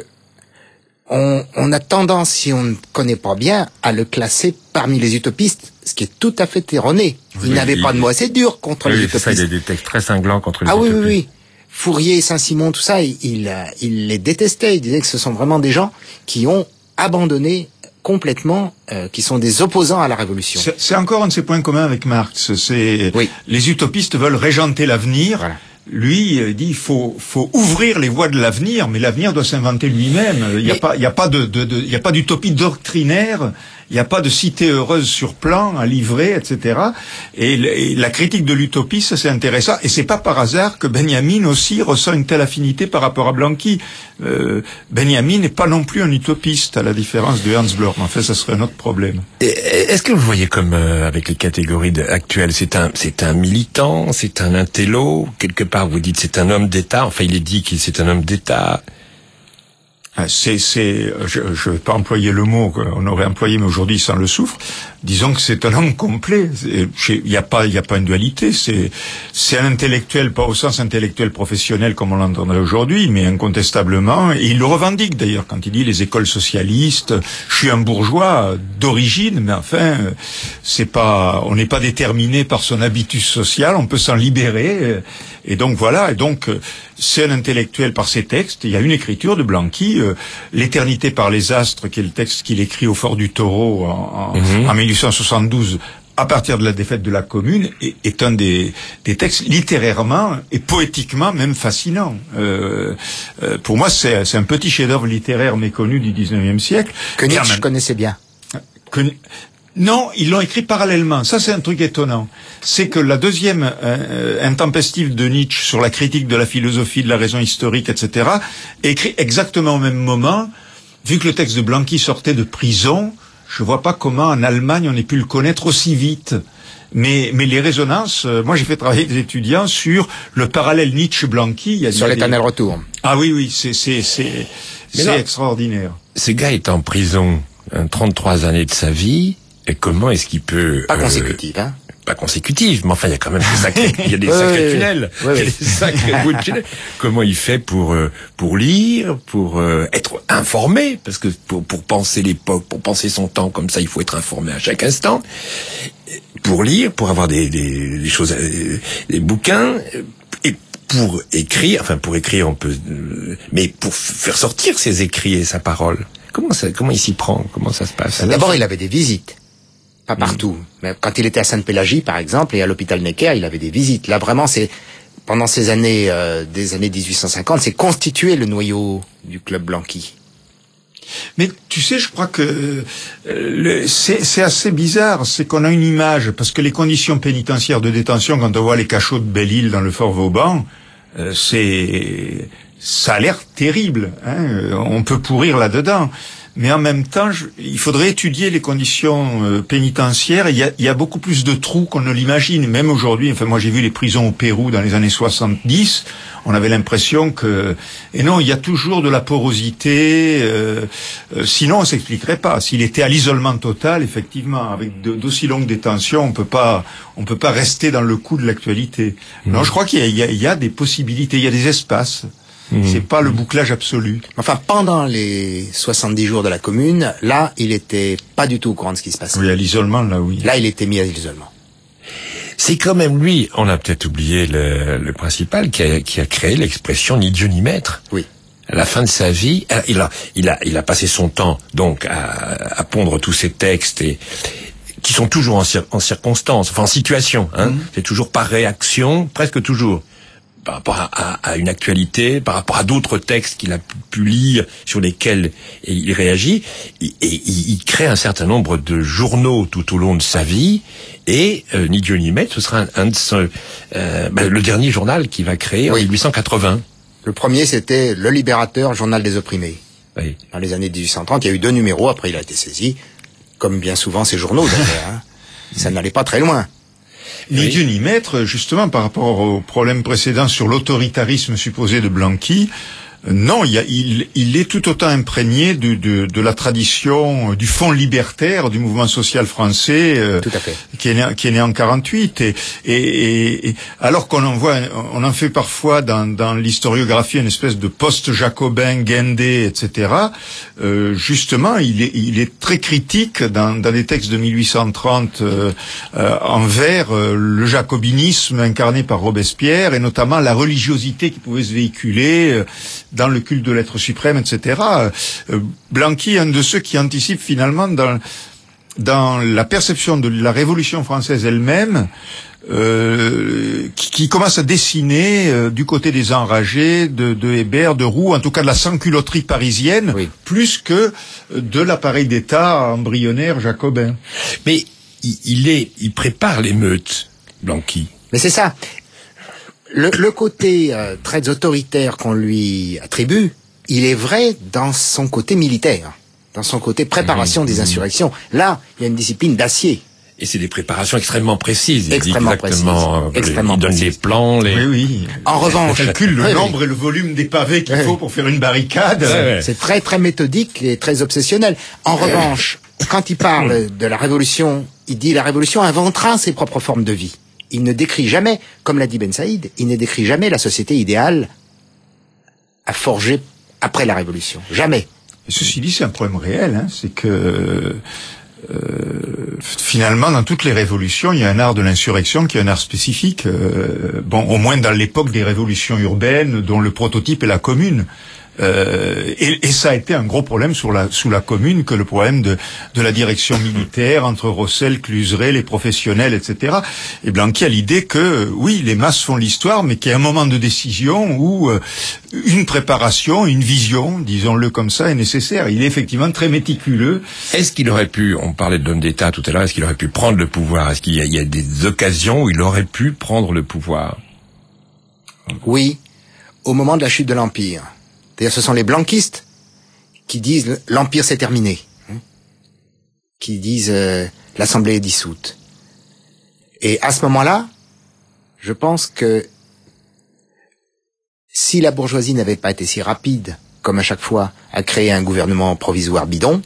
On, on a tendance, si on ne connaît pas bien, à le classer parmi les utopistes, ce qui est tout à fait erroné. Il oui, n'avait il, pas de mots assez durs contre oui, les oui, utopistes. Ça, il y a des textes très cinglants contre les ah, utopistes. Ah oui, oui, oui. Fourier, Saint-Simon, tout ça, il, il, il les détestait. Il disait que ce sont vraiment des gens qui ont abandonné complètement, euh, qui sont des opposants à la Révolution. C'est, c'est encore un de ses points communs avec Marx. C'est oui. Les utopistes veulent régenter l'avenir. Voilà. Lui euh, dit il faut faut ouvrir les voies de l'avenir, mais l'avenir doit s'inventer lui-même. Il n'y a pas il y a pas de, de, de il y a pas d'utopie doctrinaire, il n'y a pas de cité heureuse sur plan à livrer, et cetera. Et, et la critique de l'utopie, ça c'est intéressant. Et c'est pas par hasard que Benjamin aussi ressent une telle affinité par rapport à Blanqui. Euh, Benjamin n'est pas non plus un utopiste, à la différence de Ernst Bloch. En fait, ça serait un autre problème. Et, est-ce que vous voyez comme euh, avec les catégories de, actuelles, c'est un c'est un militant, c'est un intello, quelque part vous dites c'est un homme d'État. Enfin, il est dit qu'il c'est un homme d'État. C'est, c'est, je ne vais pas employer le mot qu'on aurait employé, mais aujourd'hui ça le souffre. Disons que c'est un homme complet. Il n'y a pas, il y a pas une dualité. C'est, c'est un intellectuel, pas au sens intellectuel professionnel comme on l'entendrait aujourd'hui, mais incontestablement. Et il le revendique d'ailleurs quand il dit les écoles socialistes. Je suis un bourgeois d'origine, mais enfin, c'est pas, on n'est pas déterminé par son habitus social. On peut s'en libérer. Et donc voilà. Et donc c'est un intellectuel par ses textes. Il y a une écriture de Blanqui. L'éternité par les astres, qui est le texte qu'il écrit au Fort du Taureau en, en, mmh. en mille huit cent soixante-douze, à partir de la défaite de la Commune, est, est un des, des textes littérairement et poétiquement même fascinants. Euh, euh, pour moi, c'est, c'est un petit chef-d'œuvre littéraire méconnu du dix-neuvième siècle. Que Nietzsche même, connaissait bien. Que, non, ils l'ont écrit parallèlement. Ça, c'est un truc étonnant. C'est que la deuxième euh, intempestive de Nietzsche sur la critique de la philosophie, de la raison historique, et cetera, est écrit exactement au même moment. Vu que le texte de Blanqui sortait de prison, je vois pas comment en Allemagne on ait pu le connaître aussi vite. Mais, mais les résonances, euh, moi j'ai fait travailler des étudiants sur le parallèle Nietzsche-Blanqui. Il y a sur des, l'éternel retour. Ah oui, oui, c'est, c'est, c'est, c'est là, extraordinaire. Ce gars est en prison hein, trente-trois années de sa vie. Et comment est-ce qu'il peut... Pas consécutive, euh, hein Pas consécutive, mais enfin, il y a quand même des sacrés, il y a des sacrés tunnels. Oui, oui. Il y a des sacrés bouts de tunnels. Comment il fait pour, euh, pour lire, pour euh, être informé? Parce que pour, pour penser l'époque, pour penser son temps comme ça, il faut être informé à chaque instant. Pour lire, pour avoir des, des, des choses, des, des bouquins, et pour écrire, enfin, pour écrire, on peut, euh, mais pour faire sortir ses écrits et sa parole. Comment ça, comment il s'y prend? Comment ça se passe? D'abord, il avait des visites. Pas partout. Mmh. Mais quand il était à Sainte-Pélagie, par exemple, et à l'hôpital Necker, il avait des visites. Là, vraiment, c'est pendant ces années, euh, des années dix-huit cent cinquante, c'est constitué le noyau du club Blanqui. Mais tu sais, je crois que euh, le, c'est, c'est assez bizarre. C'est qu'on a une image, parce que les conditions pénitentiaires de détention, quand on voit les cachots de Belle-Île dans le Fort Vauban, euh, c'est, ça a l'air terrible. Hein, on peut pourrir là-dedans. mais en même temps, je, il faudrait étudier les conditions euh, pénitentiaires. Il y, a, il y a beaucoup plus de trous qu'on ne l'imagine. Même aujourd'hui, enfin moi j'ai vu les prisons au Pérou dans les années soixante-dix, on avait l'impression que... Et non, il y a toujours de la porosité, euh, euh, sinon on s'expliquerait pas. S'il était à l'isolement total, effectivement, avec de, d'aussi longues détentions, on peut pas, on peut pas rester dans le coup de l'actualité. Mmh. Non, je crois qu'il y a, il y a, il y a des possibilités, il y a des espaces. Mmh. C'est pas le bouclage absolu. Enfin, pendant les soixante-dix jours de la Commune, là, il était pas du tout au courant de ce qui se passait. Oui, à l'isolement, là, oui. Là, il était mis à l'isolement. C'est quand même lui, on a peut-être oublié le, le principal, qui a, qui a créé l'expression ni Dieu ni maître. Oui. À la fin de sa vie, il a, il a, il a passé son temps, donc, à, à pondre tous ces textes et, qui sont toujours en, cir- en circonstance, enfin en situation, hein. Mmh. C'est toujours par réaction, presque toujours. Par rapport à, à, à une actualité, par rapport à d'autres textes qu'il a pu, pu lire, sur lesquels il réagit, et, et il, il crée un certain nombre de journaux tout au long de sa vie, et euh, ni Dieu ni maître, ce sera un, un de ce, euh, ben, le dernier journal qu'il va créer oui. en dix-huit cent quatre-vingts. Le premier, c'était Le Libérateur, journal des opprimés. Oui. Dans les années dix-huit cent trente, il y a eu deux numéros, après il a été saisi, comme bien souvent ces journaux d'ailleurs. Hein. Ça n'allait pas très loin. Ni oui. Dieu ni maître, justement, par rapport au problème précédent sur l'autoritarisme supposé de Blanqui, euh, non, il, y a, il, il est tout autant imprégné de, de, de la tradition, euh, du fond libertaire du mouvement social français, euh, tout à fait. qui est né, qui est né en quarante-huit. Et, et, et, et alors qu'on en voit, on en fait parfois dans, dans l'historiographie une espèce de post-jacobin, guindé, et cetera. Euh, justement, il est, il est très critique dans, dans les textes de mille huit cent trente euh, euh, envers euh, le jacobinisme incarné par Robespierre et notamment la religiosité qui pouvait se véhiculer euh, dans le culte de l'être suprême, et cetera. Euh, Blanqui est un de ceux qui anticipe finalement dans, dans la perception de la Révolution française elle-même, Euh, qui, qui commence à dessiner euh, du côté des enragés, de, de Hébert, de Roux, en tout cas de la sans-culotterie parisienne, oui. plus que de l'appareil d'État embryonnaire jacobin. Mais il, il est, il prépare l'émeute, Blanqui. Mais c'est ça. Le, le côté euh, très autoritaire qu'on lui attribue, il est vrai dans son côté militaire, dans son côté préparation mmh, des insurrections. Là, il y a une discipline d'acier. Et c'est des préparations extrêmement précises. Il extrêmement dit exactement, précises. Extrêmement il donne précises. les plans, les... Oui, oui. En revanche, il calcule le oui, nombre oui. et le volume des pavés qu'il oui. faut pour faire une barricade. Oui, oui. C'est très, très méthodique et très obsessionnel. En revanche, quand il parle de la révolution, il dit la révolution inventera ses propres formes de vie. Il ne décrit jamais, comme l'a dit Ben Saïd, il ne décrit jamais la société idéale à forger après la révolution. Jamais. Et ceci dit, c'est un problème réel, hein. C'est que... Euh, finalement, dans toutes les révolutions, il y a un art de l'insurrection qui est un art spécifique. Euh, bon, au moins dans l'époque des révolutions urbaines, dont le prototype est la Commune. Euh, et, et ça a été un gros problème sur la, sous la Commune que le problème de, de la direction militaire entre Rossel, Cluseret, les professionnels, et cetera. Et Blanqui a l'idée que, oui, les masses font l'histoire, mais qu'il y a un moment de décision où euh, une préparation, une vision, disons-le comme ça, est nécessaire. Il est effectivement très méticuleux. Est-ce qu'il aurait pu, on parlait d'homme d'État tout à l'heure, est-ce qu'il aurait pu prendre le pouvoir? Est-ce qu'il y a, il y a des occasions où il aurait pu prendre le pouvoir? Oui, au moment de la chute de l'Empire. D'ailleurs, ce sont les blanquistes qui disent l'Empire s'est terminé, hein, qui disent euh, l'Assemblée est dissoute. Et à ce moment-là, je pense que si la bourgeoisie n'avait pas été si rapide, comme à chaque fois, à créer un gouvernement provisoire bidon,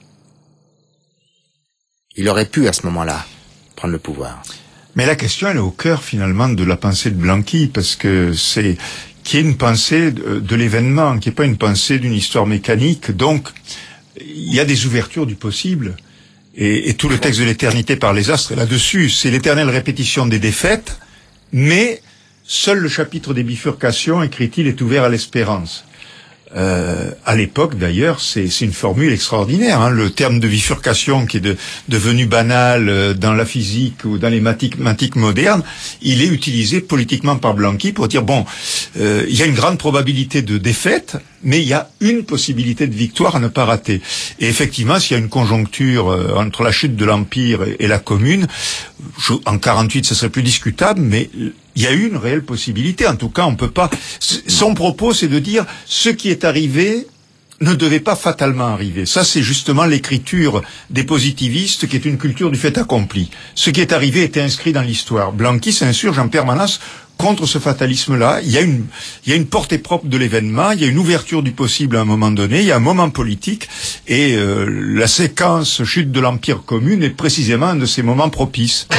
il aurait pu à ce moment-là prendre le pouvoir. Mais la question, elle est au cœur finalement de la pensée de Blanqui, parce que c'est qui est une pensée de, de l'événement, qui n'est pas une pensée d'une histoire mécanique. Donc, il y a des ouvertures du possible. Et, et tout le texte de l'éternité par les astres est là-dessus. C'est l'éternelle répétition des défaites, mais seul le chapitre des bifurcations, écrit-il, est ouvert à l'espérance. Euh, à l'époque, d'ailleurs, c'est, c'est une formule extraordinaire. Hein. Le terme de bifurcation, qui est de, devenu banal euh, dans la physique ou dans les mathématiques modernes, il est utilisé politiquement par Blanqui pour dire bon, euh, il y a une grande probabilité de défaite, mais il y a une possibilité de victoire à ne pas rater. Et effectivement, s'il y a une conjoncture euh, entre la chute de l'Empire et, et la Commune, je, en quarante-huit, ce serait plus discutable, mais il y a eu une réelle possibilité. En tout cas, on peut pas. Son propos, c'est de dire ce qui est arrivé ne devait pas fatalement arriver. Ça, c'est justement l'écriture des positivistes, qui est une culture du fait accompli. Ce qui est arrivé était inscrit dans l'histoire. Blanqui s'insurge en permanence contre ce fatalisme-là. Il y a une, il y a une portée propre de l'événement, il y a une ouverture du possible à un moment donné, il y a un moment politique, et euh, la séquence chute de l'Empire commune est précisément un de ces moments propices.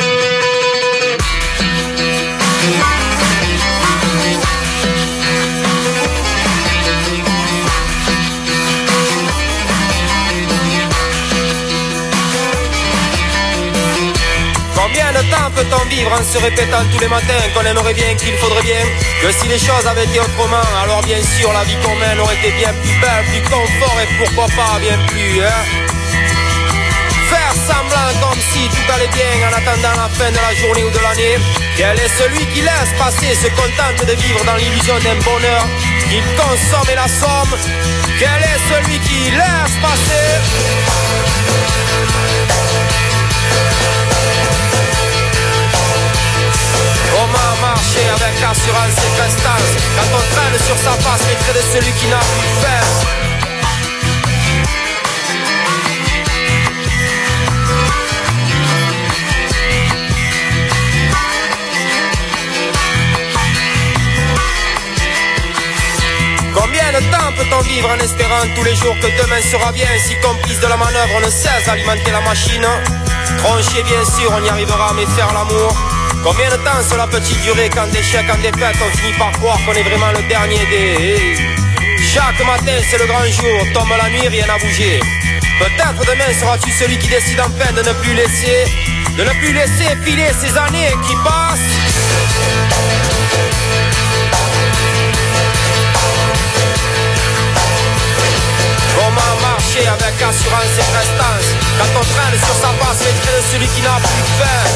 Peut-on vivre en se répétant tous les matins qu'on aimerait bien, qu'il faudrait bien, que si les choses avaient été autrement, alors bien sûr la vie qu'on mène aurait été bien plus belle, plus confort et pourquoi pas bien plus, hein. Faire semblant comme si tout allait bien en attendant la fin de la journée ou de l'année. Quel est celui qui laisse passer, se contente de vivre dans l'illusion d'un bonheur qu'il consomme et l'assomme? Quel est celui qui laisse passer? Comment marcher avec assurance et prestance quand on traîne sur sa face les traits de celui qui n'a plus faim? Combien de temps peut-on vivre en espérant tous les jours que demain sera bien? Si complice de la manœuvre, on ne cesse d'alimenter la machine. Trancher bien sûr, on y arrivera, mais faire l'amour, combien de temps cela peut-il durer? Quand d'échec en défaite, on finit par croire qu'on est vraiment le dernier des... Chaque matin c'est le grand jour, tombe la nuit, rien n'a bougé. Peut-être demain seras-tu celui qui décide enfin de ne plus laisser, de ne plus laisser filer ces années qui passent. Comment marcher avec assurance et prestance quand on traîne sur sa face les traits de celui qui n'a plus faim?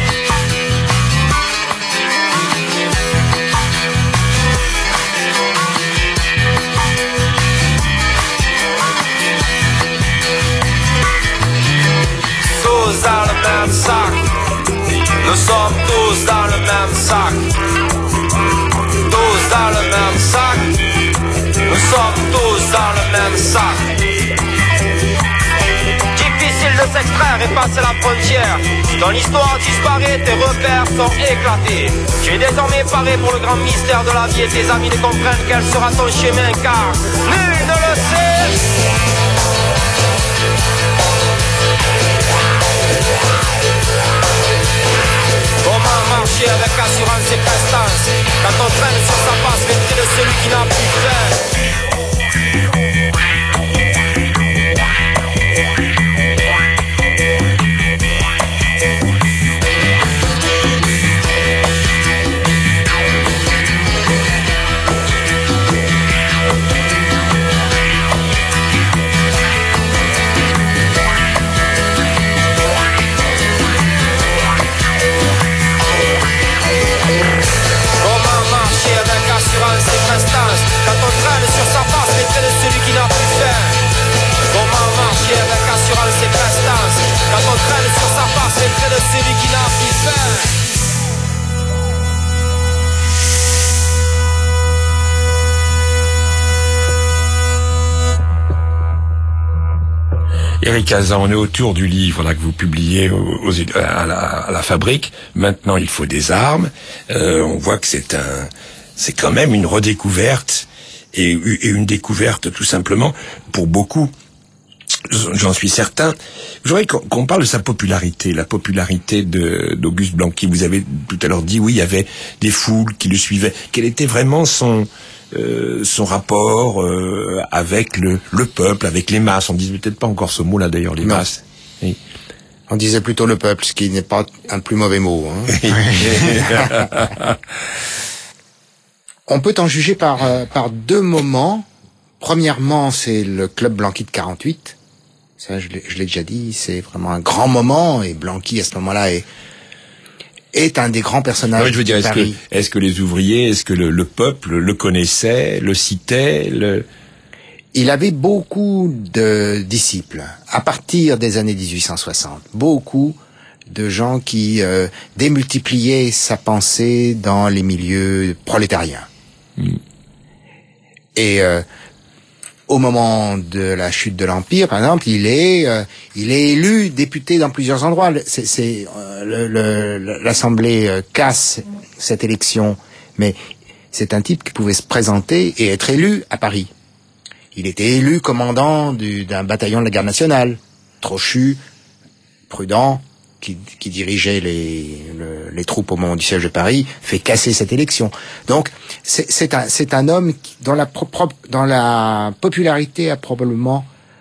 Tous dans le même sac, nous sommes tous dans le même sac. Tous dans le même sac, nous sommes tous dans le même sac. Difficile de s'extraire et passer la frontière. Dans l'histoire disparaît, tes repères sont éclatés. Tu es désormais paré pour le grand mystère de la vie et tes amis ne comprennent quel sera ton chemin car nul ne le sait. Comment marcher avec assurance et prestance quand on traîne sur sa face les traits de celui qui n'a plus faim? Quand on traîne sur sa face les traits de celui qui n'a plus faim. Comment marcher avec assurance et prestance quand on traîne sur sa face les traits de celui qui n'a plus faim? Éric Hazan, on est autour du livre là que vous publiez aux, aux, à, la, à la Fabrique. Maintenant, il faut des armes. Euh, on voit que c'est un, c'est quand même une redécouverte et, et une découverte tout simplement pour beaucoup. J'en suis certain. Je voudrais qu'on, qu'on parle de sa popularité, la popularité de, d'Auguste Blanqui. Vous avez tout à l'heure dit oui, il y avait des foules qui le suivaient. Quel était vraiment son Euh, son rapport euh, avec le, le peuple, avec les masses? On disait peut-être pas encore ce mot-là d'ailleurs, les non. masses. Oui. On disait plutôt le peuple, ce qui n'est pas un plus mauvais mot. Hein. On peut en juger par, euh, par deux moments. Premièrement, c'est le club Blanqui de quarante-huit. Ça, je l'ai, je l'ai déjà dit, c'est vraiment un grand moment, et Blanqui, à ce moment-là, est est un des grands personnages oui, je veux dire, de est-ce Paris. Que, est-ce que les ouvriers, est-ce que le, le peuple le connaissait, le citait le... Il avait beaucoup de disciples, à partir des années dix-huit cent soixante. Beaucoup de gens qui euh, démultipliaient sa pensée dans les milieux prolétariens. Mm. Et euh, au moment de la chute de l'Empire, par exemple, il est, euh, il est élu député dans plusieurs endroits. C'est, c'est euh, le, le, l'Assemblée euh, casse cette élection, mais c'est un type qui pouvait se présenter et être élu à Paris. Il était élu commandant du, d'un bataillon de la garde nationale, Trochu, prudent, qui, qui dirigeait les, le, les troupes au moment du siège de Paris, fait casser cette élection. Donc, c'est, c'est, un, c'est un homme qui, dont, la pro, dont la popularité a probablement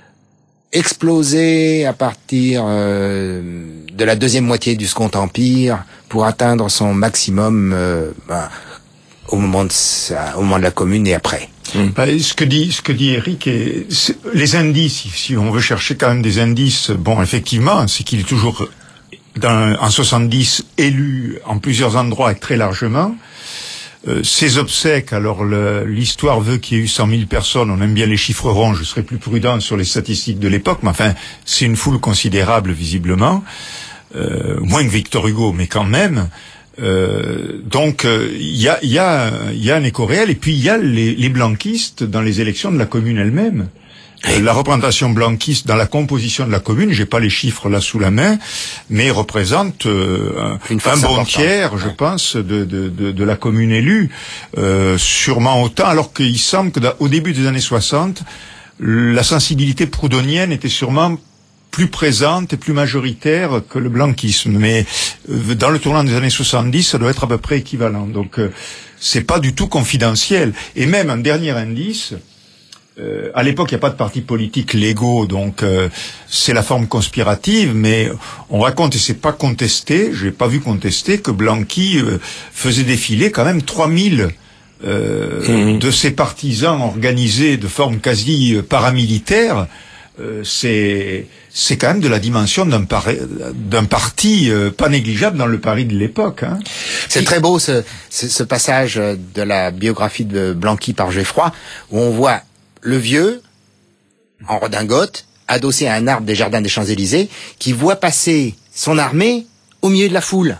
explosé à partir euh, de la deuxième moitié du Second Empire pour atteindre son maximum euh, ben, au moment de sa, au moment de la Commune et après. Mmh. Bah, ce que dit ce que dit Eric, est, c'est, les indices, si on veut chercher quand même des indices, bon, effectivement, c'est qu'il est toujours dans, en soixante-dix élu en plusieurs endroits et très largement. Euh, ses obsèques, alors le, l'histoire veut qu'il y ait eu cent mille personnes, on aime bien les chiffres ronds, je serais plus prudent sur les statistiques de l'époque, mais enfin, c'est une foule considérable visiblement, euh, moins que Victor Hugo, mais quand même. Euh, donc il euh, y a il y a il y a un écho réel, et puis il y a les, les blanquistes dans les élections de la commune elle-même. Euh, la représentation blanquiste dans la composition de la commune, j'ai pas les chiffres là sous la main, mais représente euh, un, un bon tiers, je pense, de, de, de, de la commune élue, euh, sûrement autant, alors qu'il semble que au début des années soixante, la sensibilité proudhonienne était sûrement plus présente et plus majoritaire que le blanquisme, mais euh, dans le tournant des années soixante-dix, ça doit être à peu près équivalent. Donc euh, c'est pas du tout confidentiel. Et même un dernier indice, euh, à l'époque il n'y a pas de partis politiques légaux, donc euh, c'est la forme conspirative, mais on raconte, et c'est pas contesté, j'ai pas vu contester, que Blanqui euh, faisait défiler quand même trois mille euh, mmh. de ses partisans organisés de forme quasi paramilitaire. Euh, c'est c'est quand même de la dimension d'un, par, d'un parti euh, pas négligeable dans le Paris de l'époque. Hein. C'est très beau ce, ce, ce passage de la biographie de Blanqui par Geffroy, où on voit le vieux, en redingote, adossé à un arbre des jardins des Champs-Élysées, qui voit passer son armée au milieu de la foule.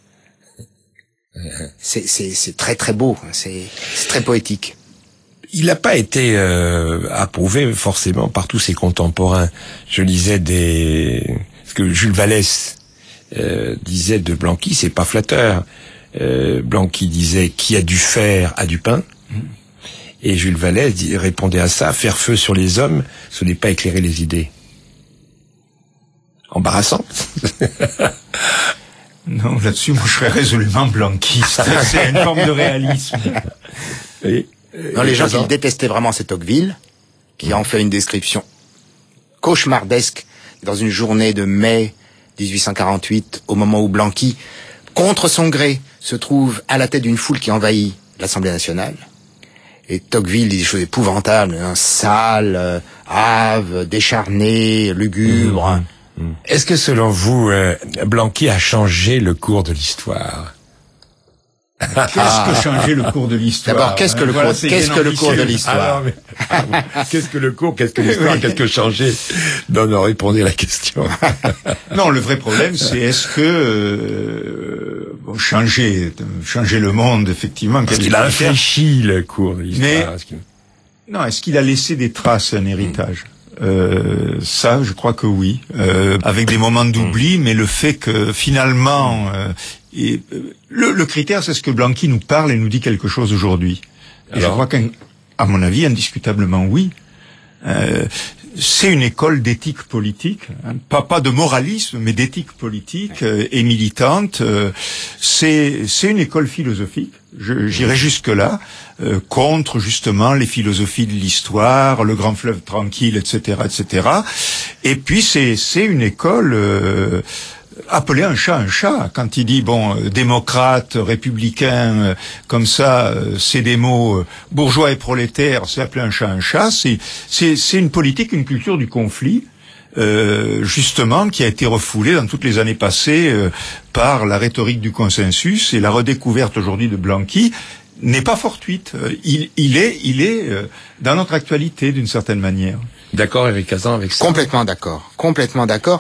C'est, c'est, c'est très très beau, c'est, c'est très poétique. Il n'a pas été euh, approuvé forcément par tous ses contemporains. Je lisais des... ce que Jules Vallès euh, disait de Blanqui, c'est pas flatteur. Euh, Blanqui disait « qui a du fer a du pain ». Et Jules Vallès dit, répondait à ça « faire feu sur les hommes, ce n'est pas éclairer les idées ». Embarrassant. Non, là-dessus, moi je serais résolument blanquiste. C'est une forme de réalisme. Oui. Non, les gens qui détestaient vraiment, c'est Tocqueville, qui en fait une description cauchemardesque dans une journée de mai dix-huit cent quarante-huit, au moment où Blanqui, contre son gré, se trouve à la tête d'une foule qui envahit l'Assemblée nationale. Et Tocqueville dit des choses épouvantables, hein, sale, euh, hâve, décharné, lugubre. Mmh, mmh. Est-ce que selon vous, euh, Blanqui a changé le cours de l'histoire ? Qu'est-ce que changer le cours de l'histoire ? D'abord, qu'est-ce que le voilà, cours, qu'est-ce que le cours de l'histoire ? Ah non, mais, ah, qu'est-ce que le cours, qu'est-ce que l'histoire, qu'est-ce que changer ? Non, non, répondez à la question. Non, le vrai problème, c'est est-ce que euh, bon, changer, changer le monde, effectivement. Parce qu'il a infléchi le cours de l'histoire. Mais, que... non, est-ce qu'il a laissé des traces, un héritage ? Euh, ça, je crois que oui, euh, avec des moments d'oubli, mais le fait que finalement, euh, et, euh, le, le critère, c'est ce que Blanqui nous parle et nous dit quelque chose aujourd'hui. Et je crois qu'à mon avis, indiscutablement oui. Euh, c'est une école d'éthique politique, hein, pas pas de moralisme, mais d'éthique politique euh, et militante. Euh, c'est c'est une école philosophique. Je, j'irai jusque là, euh, contre justement les philosophies de l'histoire, le grand fleuve tranquille, et cetera, et cetera. Et puis c'est c'est une école euh, appeler un chat un chat. Quand il dit bon euh, démocrate, républicain, euh, comme ça, euh, c'est des mots euh, bourgeois et prolétaire. C'est appeler un chat un chat. C'est c'est c'est une politique, une culture du conflit. Euh, justement, qui a été refoulé dans toutes les années passées euh, par la rhétorique du consensus, et la redécouverte aujourd'hui de Blanqui n'est pas fortuite. Euh, il, il est, il est euh, dans notre actualité d'une certaine manière. D'accord, Éric Cazan, avec ça. Complètement d'accord, complètement d'accord.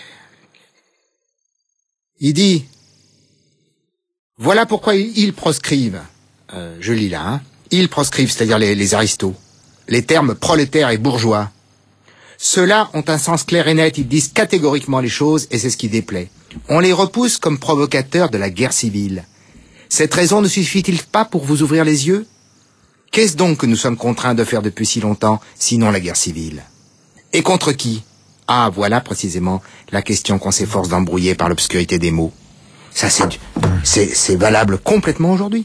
Il dit, voilà pourquoi ils proscrivent, euh, je lis là, hein, ils proscrivent, c'est-à-dire les, les aristos, les termes prolétaire et bourgeois. Ceux-là ont un sens clair et net, ils disent catégoriquement les choses et c'est ce qui déplaît. On les repousse comme provocateurs de la guerre civile. Cette raison ne suffit-il pas pour vous ouvrir les yeux? Qu'est-ce donc que nous sommes contraints de faire depuis si longtemps, sinon la guerre civile? Et contre qui? Ah, voilà précisément la question qu'on s'efforce d'embrouiller par l'obscurité des mots. Ça, c'est, du... c'est, c'est valable complètement aujourd'hui.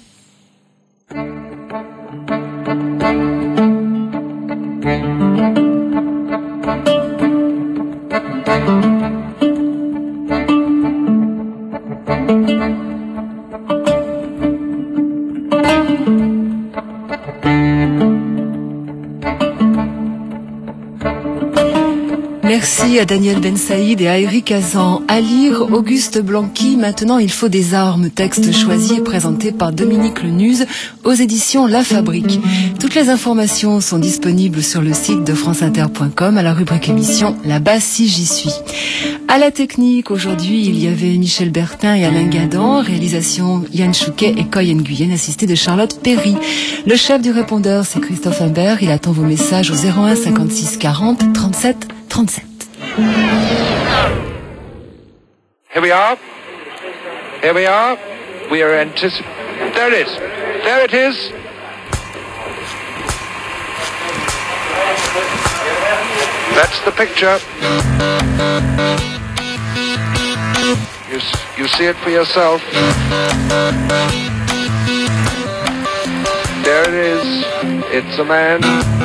Merci à Daniel Ben Saïd et à Eric Hazan. À lire, Auguste Blanqui, Maintenant il faut des armes, texte choisi et présenté par Dominique Lenuse aux éditions La Fabrique. Toutes les informations sont disponibles sur le site de franceinter point com à la rubrique émission Là-bas si j'y suis. À la technique, aujourd'hui, il y avait Michel Bertin et Alain Gadan, réalisation Yann Chouquet et Coy Nguyen, assisté de Charlotte Perry. Le chef du répondeur, c'est Christophe Imbert. Il attend vos messages au zéro un cinquante-six quarante trente-sept trente-sept. Here we are. Here we are. We are anticipating. There it is. There it is. That's the picture. You, you see it for yourself. There it is. It's a man.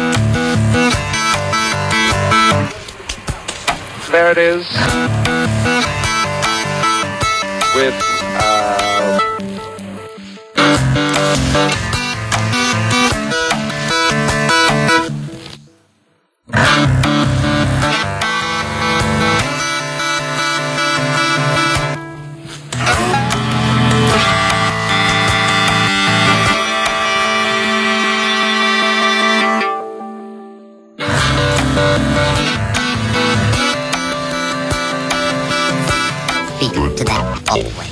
There it is. With, uh... To that all the way.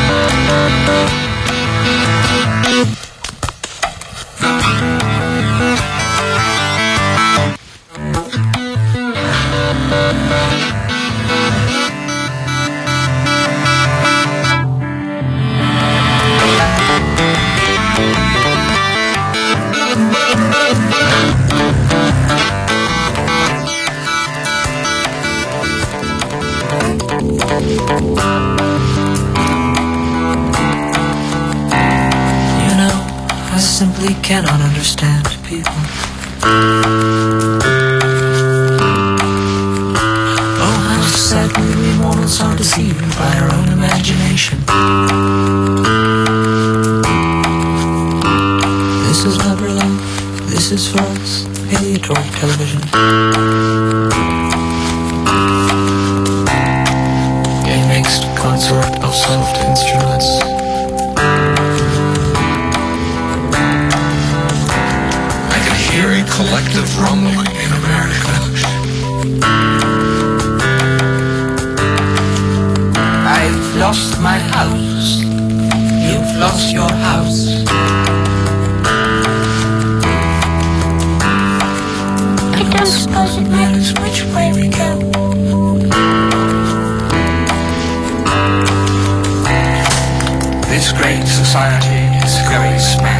Simply cannot understand people. Oh, how sadly we mortals are deceived by our own imagination. This is not real life. This is for us, Heliotrope television. A mixed consort of soft instruments. Hear a collective rumbling in America. I've lost my house. You've lost your house. I don't suppose it matters which way we go. This great society is going smack